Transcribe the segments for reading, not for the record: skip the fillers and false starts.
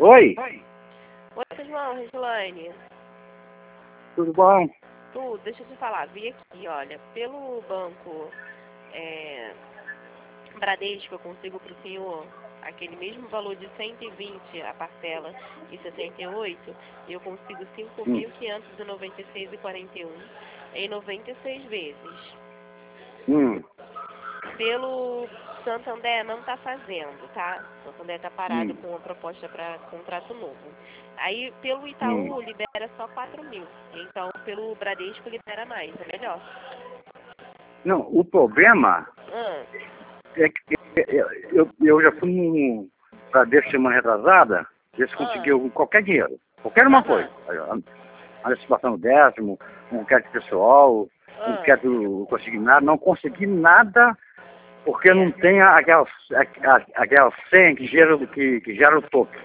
Oi, Oi, João, Regiane. tudo bom? Tudo, deixa eu te falar. Vi aqui, olha, pelo banco Bradesco, eu consigo para o senhor aquele mesmo valor de 120 a parcela e 68, eu consigo Hum, 5.596,41 em 96 vezes. hum, Pelo Santander não está fazendo, tá? Santander está parado hum, com a proposta para contrato novo. Aí pelo hum. Itaú libera só 4.000. Então pelo Bradesco libera mais, é melhor. Não, o problema Ah, é que eu já fui para dessa semana retrasada, ver se ah, conseguiu qualquer dinheiro, qualquer uma coisa. aham, Antecipação décimo, um crédito pessoal, um ah, crédito consignado, não consegui nada porque não é. tem aquela senha que gera o toque.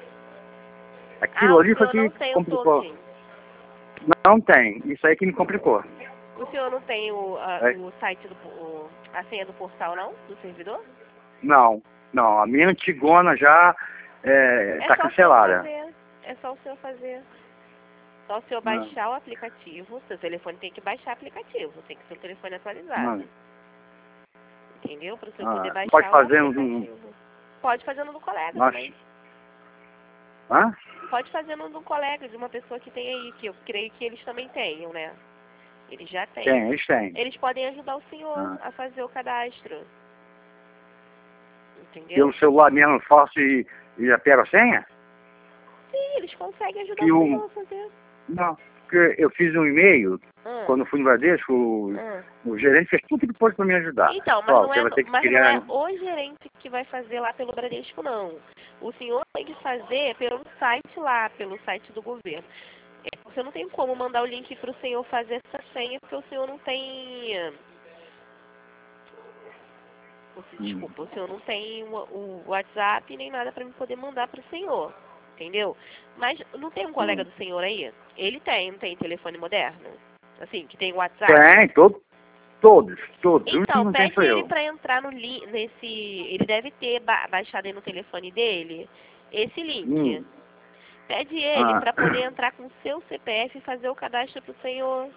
Ah, Aquilo o ali foi senhor não que tem o complicou. token. Não tem, isso aí que me complicou. O senhor não tem É, o site a senha do portal, não? Do servidor? não, não, a minha antigona já É está só o senhor cancelada. fazer. É só o senhor fazer. Só o senhor Não, baixar o aplicativo. Seu telefone tem que baixar o aplicativo. Tem que ser o telefone atualizado. não. Entendeu? Para o senhor poder Pode baixar o fazer aplicativo. Pode fazer no do colega nós, também. hã? Pode fazer no do colega, de uma pessoa que tem aí, que eu creio que eles também tenham, né? Eles já têm. Tem, eles têm. Eles podem ajudar o senhor Ah. a fazer o cadastro. Entendeu? Pelo celular mesmo faço e já pego a senha? Sim, eles conseguem ajudar Que o o, senhor a fazer. não, porque eu fiz um e-mail, Ah, quando fui no Bradesco, ah. o gerente fez tudo que pôde para me ajudar. Então, Ó, você vai ter que mas não criar. é o gerente que vai fazer lá pelo Bradesco, não. O senhor tem que fazer pelo site lá, pelo site do governo. Você não tem como mandar o link para o senhor fazer essa senha, porque o senhor não tem... Desculpa, o senhor não tem o WhatsApp nem nada para me poder mandar para o senhor. Entendeu? Mas não tem um colega Hum. do senhor aí? Ele tem, não tem telefone moderno? Assim, que tem WhatsApp? Tem, todos. O único que Então, não tem pede sou ele eu. para entrar no nesse... Ele deve ter baixado aí no telefone dele esse link. Hum. Pede ele Ah. para poder entrar com o seu CPF e fazer o cadastro para o senhor.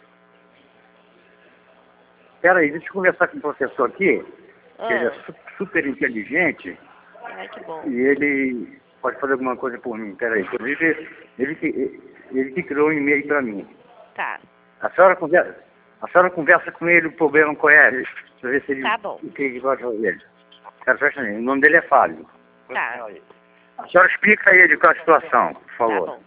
Peraí, deixa eu conversar com o professor aqui, que ele é Ah, super inteligente ai, que bom. e ele pode fazer alguma coisa por mim. Peraí, inclusive ele que criou um e-mail para mim. Tá, A senhora conversa com ele o problema qual é, para ver se ele, tá bom. o que ele vai fazer. O nome dele é Fábio. Tá, A senhora explica a ele qual é a situação, por tá favor. bom.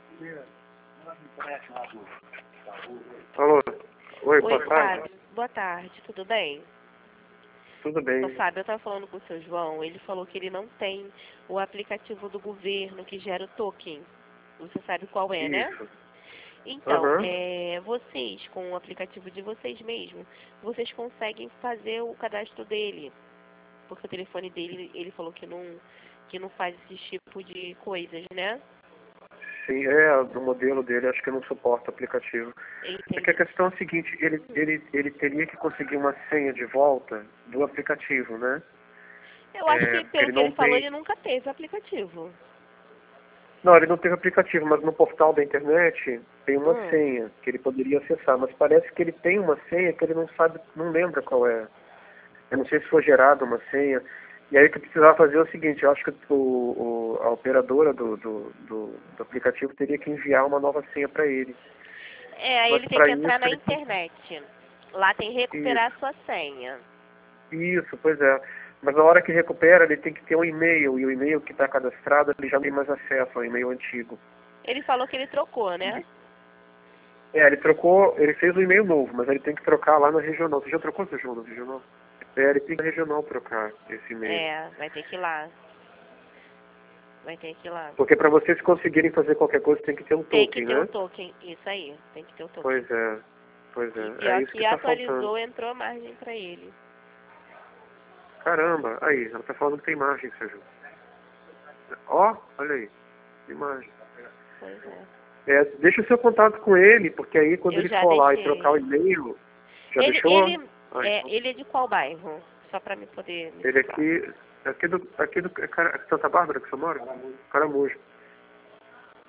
Alô? Oi, Oi, Fábio. Boa tarde, tudo bem? Tudo bem. Ô, Fábio, eu estava falando com o seu João, ele falou que ele não tem o aplicativo do governo que gera o token. Você sabe qual é, né? Isso. Então, Aham. vocês, com o aplicativo de vocês mesmos, vocês conseguem fazer o cadastro dele. Porque o telefone dele, ele falou que não faz esse tipo de coisas, né? Sim, do modelo dele, acho que não suporta o aplicativo. É que a Entendi. questão é a seguinte, ele teria que conseguir uma senha de volta do aplicativo, né? Eu acho que, Porque pelo ele que ele não falou, tem... ele nunca teve aplicativo. Não, ele não teve aplicativo, mas no portal da internet tem uma Hum. senha que ele poderia acessar, mas parece que ele tem uma senha que ele não sabe, não lembra qual é. Eu não sei se foi gerada uma senha. E aí o que eu precisava fazer é o seguinte, eu acho que a operadora do aplicativo teria que enviar uma nova senha para ele. Aí Mas ele tem para que entrar isso na ele... internet. Lá tem recuperar a sua senha. Isso, pois é. Mas na hora que recupera, ele tem que ter um e-mail, e o e-mail que está cadastrado, ele já não tem mais acesso ao e-mail antigo. Ele falou que ele trocou, né? Ele trocou, ele fez um e-mail novo, mas ele tem que trocar lá na regional. Você já trocou seu João na regional? Ele tem que na regional trocar esse e-mail. Vai ter que ir lá. Vai ter que ir lá. Porque para vocês conseguirem fazer qualquer coisa, tem que ter um Tem que token, ter o né? token. Isso aí, tem que ter o token. Pois é, pois E é. É pior isso que que está atualizou, faltando. entrou a margem pra ele. Caramba, aí, ela tá falando que tem imagem, seu João. Ó, olha aí, imagem. Pois é. Deixa o seu contato com ele, porque aí quando Eu ele já for lá e deixei. trocar o e-mail, já Ele, deixou? ele, ele é de qual bairro? Só pra me poder me Ele situar. aqui do Santa Bárbara que você mora? Caramujo.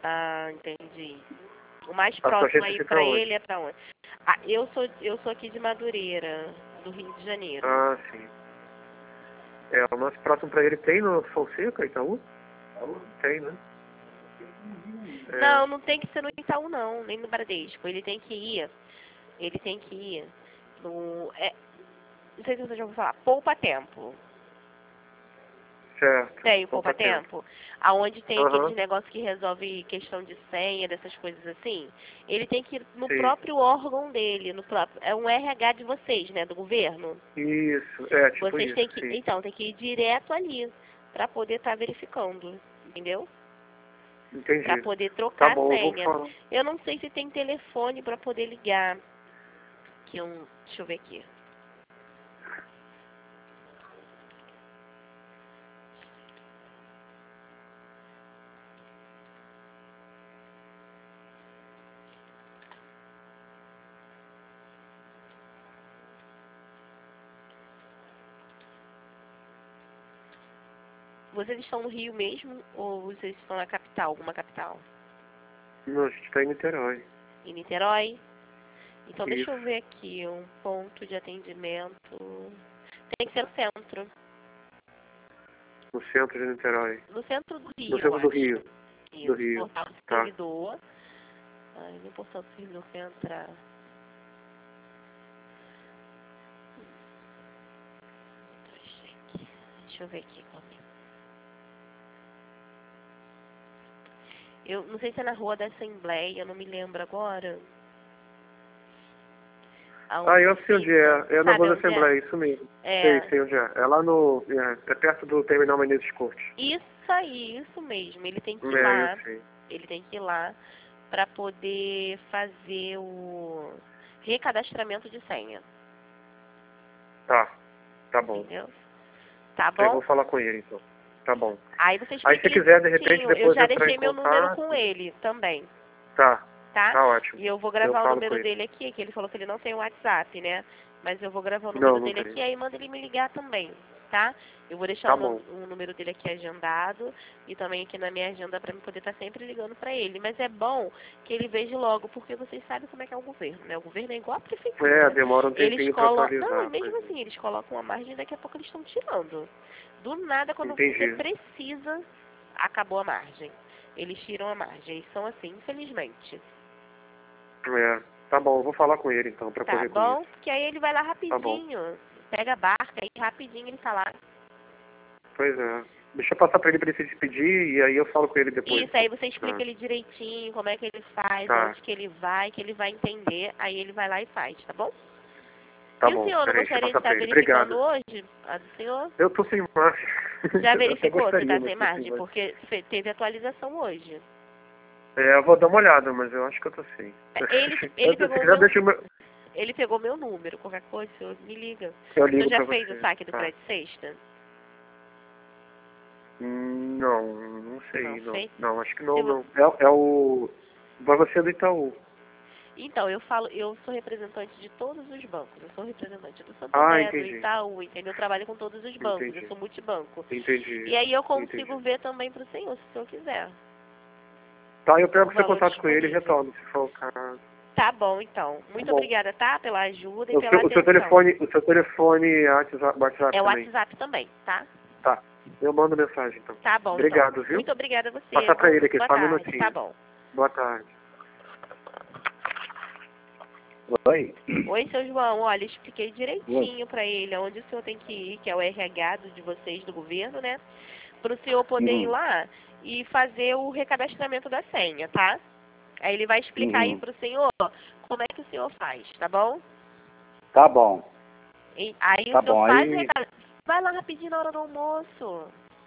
Ah, entendi. O mais A sua próximo agência aí fica pra onde? ele é pra onde? Ah, eu sou aqui de Madureira, do Rio de Janeiro. Ah, sim. O mais próximo pra ele tem no Fonseca, Itaú? Tem, né? Não, não tem que ser no Itaú não, nem no Bradesco. Ele tem que ir no... não sei se você já ouviu falar, Poupa Tempo. Certo. Tem o Poupa Poupa Tempo? Aonde tem Aham. aqueles negócios que resolve questão de senha, dessas coisas assim. Ele tem que ir no Sim. próprio órgão dele, é um RH de vocês, né, do governo. Isso, tipo Vocês isso, têm que, sim. então, tem que ir direto ali para poder estar verificando, entendeu? Entendi. Para poder Tá trocar a bom, eu vou senha. falar. Eu não sei se tem telefone para poder ligar. Deixa eu ver aqui. Vocês estão no Rio mesmo ou vocês estão na capital, alguma capital? Não, a gente tá em Niterói. Em Niterói? Então Isso. deixa eu ver aqui, um ponto de atendimento. Tem que ser no centro. No centro de Niterói. No centro do Rio, No centro do eu acho. Rio. Isso, Do Rio. portal do Tá. servidor. Ai, no portal do servidor quer entrar. Deixa eu ver aqui. Eu não sei se é na Rua da Assembleia, eu não me lembro agora. Eu sei onde é. É na Sabe Rua da onde Assembleia, isso mesmo. É. Sei onde é. É lá no... É perto do Terminal Menezes Cortes. Isso aí, isso mesmo. Ele tem que ir lá. Eu sei. Ele tem que ir lá para poder fazer o recadastramento de senha. Tá bom. Entendeu? Tá Eu bom? vou falar com ele, então. Tá bom. Aí você Aí explica se quiser, de repente, direitinho. Eu depois já entrar deixei em meu número contato. com ele também, Tá tá? ótimo. E eu vou Eu gravar o falo com número ele. dele aqui, que ele falou que ele não tem WhatsApp, né? Mas eu vou gravar o Não, número não dele tem. aqui, aí manda ele me ligar também, tá? Eu vou deixar Tá o bom. número dele aqui agendado e também aqui na minha agenda para eu poder estar sempre ligando para ele. Mas é bom que ele veja logo, porque vocês sabem como é que é o governo, né? O governo é igual a prefeitura. Demora um Eles tempinho pra colocam... atualizar. Não, mesmo assim, eles colocam a margem e daqui a pouco eles estão tirando. Do nada, quando Entendi. você precisa, acabou a margem. Eles tiram a margem. Eles são assim, infelizmente. Tá bom, eu vou falar com ele então, pra Tá correr com bom? isso. Porque aí ele vai lá Tá bom. rapidinho. Pega a barca e rapidinho ele tá lá. Pois é. Deixa eu passar pra ele se despedir e aí eu falo com ele depois. Isso, aí você explica ele direitinho, como é que ele faz, Tá. onde que ele vai entender, aí ele vai lá e faz, tá bom? Tá E bom, o senhor não peraí, deixa eu gostaria de passar estar pra ele. verificando Obrigado. hoje a do senhor? Eu tô sem margem. Já Eu verificou se gostaria, tá mas sem tô margem? Porque teve atualização hoje. Eu vou dar uma olhada, mas eu acho que eu tô sem. Ele Se pegou quiser, deixa o meu... Ele pegou meu número, qualquer coisa, o senhor me liga. Eu O senhor ligo já pra fez você. o saque do Tá. crédito sexta? Não sei, Não não. fez? Não, acho que Se não, vo- não. É o... Vai você do Itaú. Então, eu sou representante de todos os bancos. Eu sou representante do Santander, do Entendi. Itaú, entendeu? Eu trabalho com todos os bancos, Entendi. eu sou multibanco. Entendi. E aí eu consigo Entendi. ver também pro senhor, se o senhor quiser. Tá, eu pego O seu valor contato com ele e disponível. retorno, se for o caso. Tá bom, então. Muito bom. obrigada, tá? Pela ajuda e O pela seu atenção. o seu telefone é WhatsApp É o também. WhatsApp também, tá? Tá. Eu mando mensagem, então. Tá bom, Obrigado, então. viu? Muito obrigada a você. Passar pra ele aqui, Boa só um tarde, minutinho. tá bom. Boa tarde. Oi. Oi, seu João. Olha, expliquei direitinho para ele onde o senhor tem que ir, que é o RH de vocês, do governo, né? Para o senhor poder ir lá e fazer o recadastramento da senha, tá? Aí ele vai explicar aí para o senhor como é que o senhor faz, tá bom? Tá bom. E aí Tá o senhor bom, faz aí- o recadastramento. Vai lá rapidinho na hora do almoço.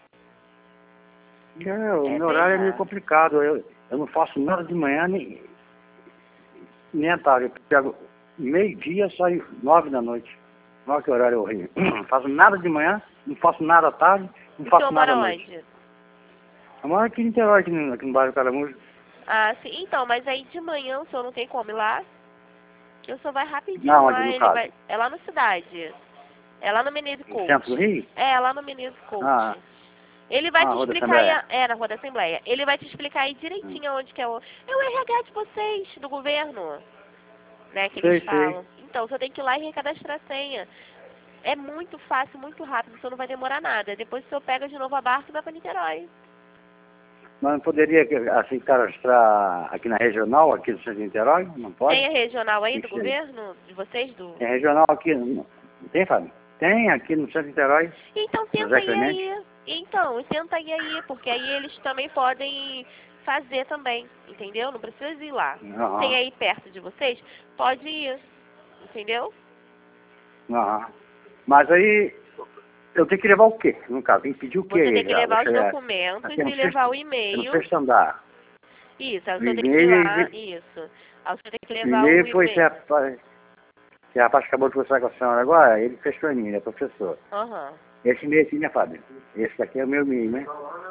O É meu horário é bem meio lá. complicado. Eu não faço nada de manhã nem à tarde. Eu pego meio-dia, saio 9 da noite. Olha que horário horrível. Não faço nada de manhã, não faço nada à tarde, não O faço senhor nada mora à noite. onde? Eu moro aqui em Niterói, aqui no bairro Caramujo. Ah, sim. Então, mas aí de manhã o senhor não tem como ir lá? Que o senhor vai rapidinho Não, lá, onde no ele caso? vai... É lá na cidade. É lá no Menezes No Couto. centro do Rio? É lá no Menezes Couto. Ah. Ele vai te Rua da explicar aí, Assembleia. na Rua da Assembleia. Ele vai te explicar aí direitinho onde que é o RH de vocês, do governo, né, que eles Sei. falam. Então, você tem que ir lá e recadastrar a senha. É muito fácil, muito rápido, você não vai demorar nada. Depois o senhor pega de novo a barca e vai para Niterói. Mas não poderia assim cadastrar aqui na regional, aqui do centro de Niterói? Não pode? Tem a regional aí do Sim. governo, de vocês, do... Tem regional aqui, não tem, Fábio? Tem aqui no centro de Niterói. Então José tenta ir Clemente? aí. Então, tenta ir aí, porque aí eles também podem fazer também, entendeu? Não precisa ir lá. Aham. Tem aí perto de vocês? Pode ir, entendeu? Aham. Mas aí, eu tenho que levar o quê? No caso, tem que pedir o quê? Você tem que levar os Chegar documentos aqui no e levar o Eu não e-mail. sei se andar. Isso, aí O você tem que ir e-mail lá, e- isso. Aí você tem que O levar o e-mail foi e-mail. esse rapaz que acabou de conversar com a senhora agora, ele fez pra mim, ele é professor. Aham. Esse e-mail aqui, né, Fábio? Esse daqui é o meu e-mail, né?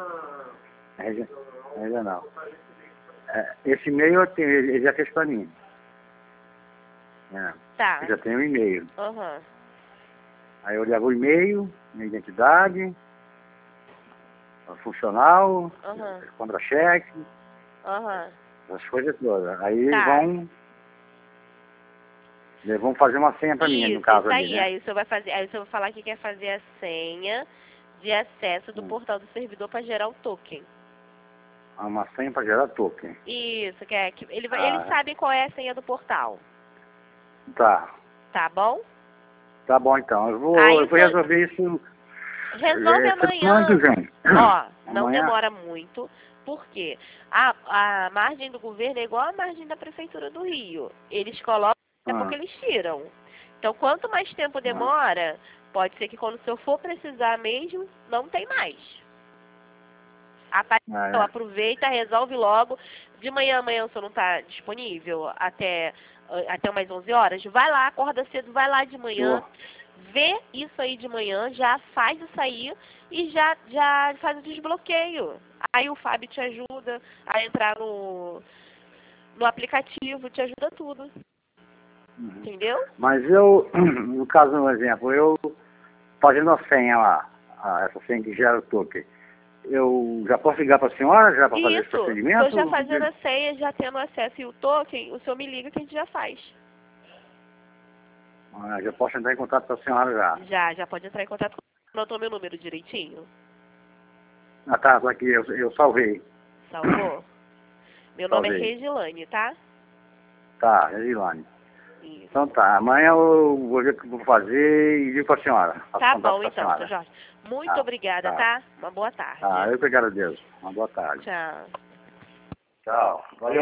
Regional. Esse e-mail eu tenho, ele já fez pra mim. Tá. Eu já tenho um e-mail. Aham. Aí eu levo o e-mail, minha identidade, funcional, Aham. contra-cheque, Aham. as coisas todas. Aí Tá. eles vão fazer uma senha pra mim, no caso isso ali, aí. né? Aí o senhor vai fazer, aí o senhor vai falar que quer fazer a senha de acesso do portal do servidor para gerar o token. Uma senha pra gerar token. Isso, que ele vai, Ah. eles sabem qual é a senha do portal. Tá. Tá bom? Tá bom então. Eu vou Aí o senhor- resolver isso. Resolve semana amanhã. que vem. Ó, não Amanhã? demora muito, porque a margem do governo é igual à margem da Prefeitura do Rio. Eles colocam é porque eles tiram. Então, quanto mais tempo demora, pode ser que quando o senhor for precisar mesmo, não tem mais. Então, aproveita, resolve logo. De manhã, amanhã o senhor não está disponível até umas 11 horas? Vai lá, acorda cedo, vai lá de manhã. Vê isso aí de manhã, já faz isso aí e já faz o desbloqueio. Aí o Fábio te ajuda a entrar no aplicativo, te ajuda tudo. Entendeu? Mas eu, no caso, um exemplo, eu fazendo a senha lá, essa senha que gera o token, eu já posso ligar para a senhora já para fazer esse procedimento? Isso, eu já fazendo a senha, já tendo acesso e o token, o senhor me liga que a gente já faz. Já posso entrar em contato com a senhora já? Já pode entrar em contato comigo. Anotou meu número direitinho? Tá aqui, eu salvei. Salvou? Meu nome é Salvei. Regilane, tá? Tá, Regilane. Isso. Então tá, amanhã eu vou ver o que eu vou fazer e ligo para a senhora. Faço Tá contato bom com a então, senhora. seu Jorge. Muito obrigada, tá? Uma boa tarde. Tá, eu que agradeço. Uma boa tarde. Tchau. Tchau. Valeu.